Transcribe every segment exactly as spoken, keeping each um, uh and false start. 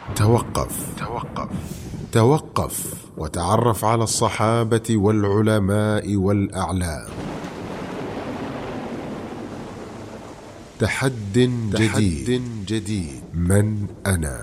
توقف توقف توقف وتعرف على الصحابة والعلماء والأعلام. تحد جديد جديد من أنا؟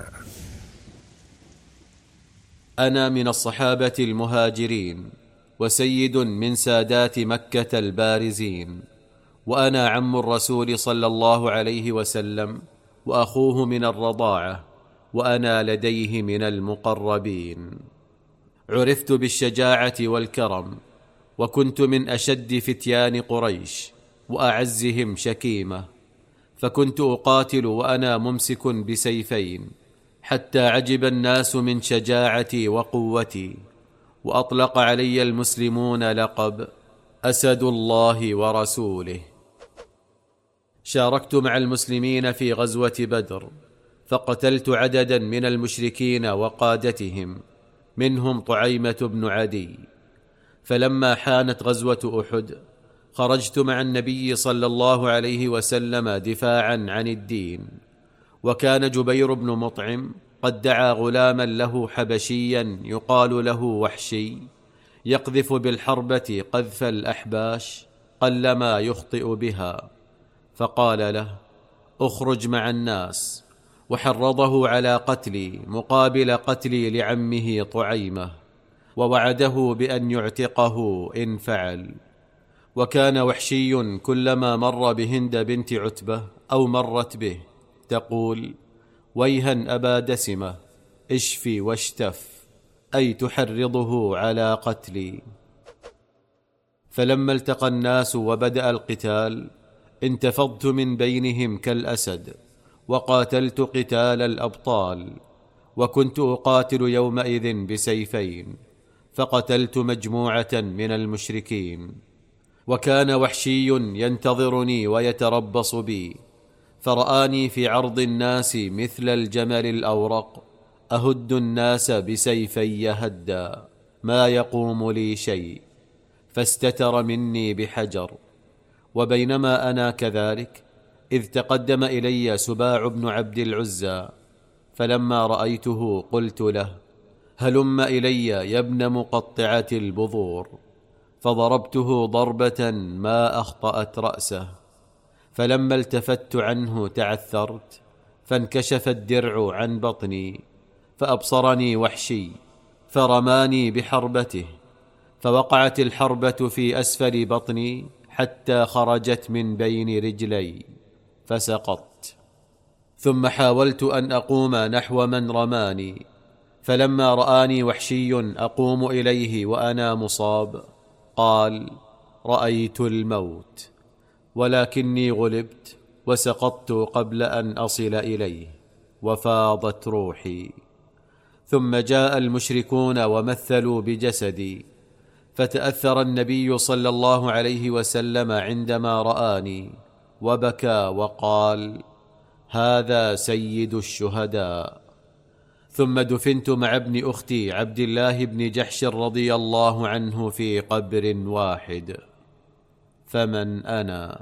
أنا من الصحابة المهاجرين، وسيد من سادات مكة البارزين، وأنا عم الرسول صلى الله عليه وسلم، وأخوه من الرضاعة، وأنا لديه من المقربين. عرفت بالشجاعة والكرم، وكنت من أشد فتيان قريش وأعزهم شكيمة، فكنت أقاتل وأنا ممسك بسيفين، حتى عجب الناس من شجاعتي وقوتي، وأطلق علي المسلمون لقب أسد الله ورسوله. شاركت مع المسلمين في غزوة بدر، فقتلت عددا من المشركين وقادتهم، منهم طعيمة بن عدي. فلما حانت غزوة أحد، خرجت مع النبي صلى الله عليه وسلم دفاعا عن الدين، وكان جبير بن مطعم قد دعا غلاما له حبشيا يقال له وحشي، يقذف بالحربة قذف الأحباش قلما يخطئ بها، فقال له: اخرج مع الناس، وحرضه على قتلي مقابل قتلي لعمه طعيمة، ووعده بأن يعتقه إن فعل. وكان وحشي كلما مر بهند بنت عتبة أو مرت به تقول: ويها أبا دسمة، اشفي واشتف، أي تحرضه على قتلي. فلما التقى الناس وبدأ القتال، انتفضت من بينهم كالأسد، وقاتلت قتال الأبطال، وكنت أقاتل يومئذ بسيفين، فقتلت مجموعة من المشركين. وكان وحشي ينتظرني ويتربص بي، فرآني في عرض الناس مثل الجمل الأورق، أهد الناس بسيفي هدا، ما يقوم لي شيء، فاستتر مني بحجر. وبينما أنا كذلك، إذ تقدم إلي سباع بن عبد العزى، فلما رأيته قلت له: هلم إلي يا ابن مقطعة البذور، فضربته ضربة ما أخطأت رأسه. فلما التفت عنه تعثرت، فانكشف الدرع عن بطني، فأبصرني وحشي، فرماني بحربته، فوقعت الحربة في أسفل بطني حتى خرجت من بين رجلي، فسقطت. ثم حاولت أن أقوم نحو من رماني، فلما رآني وحشي أقوم إليه وأنا مصاب، قال: رأيت الموت، ولكني غلبت وسقطت قبل أن أصل إليه، وفاضت روحي. ثم جاء المشركون ومثلوا بجسدي، فتأثر النبي صلى الله عليه وسلم عندما رآني، وبكى وقال: هذا سيد الشهداء. ثم دفنت مع ابن أختي عبد الله بن جحش رضي الله عنه في قبر واحد. فمن أنا؟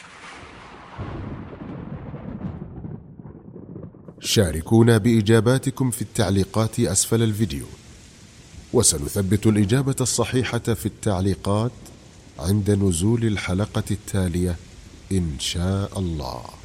شاركونا بإجاباتكم في التعليقات أسفل الفيديو، وسنثبت الإجابة الصحيحة في التعليقات عند نزول الحلقة التالية إن شاء الله.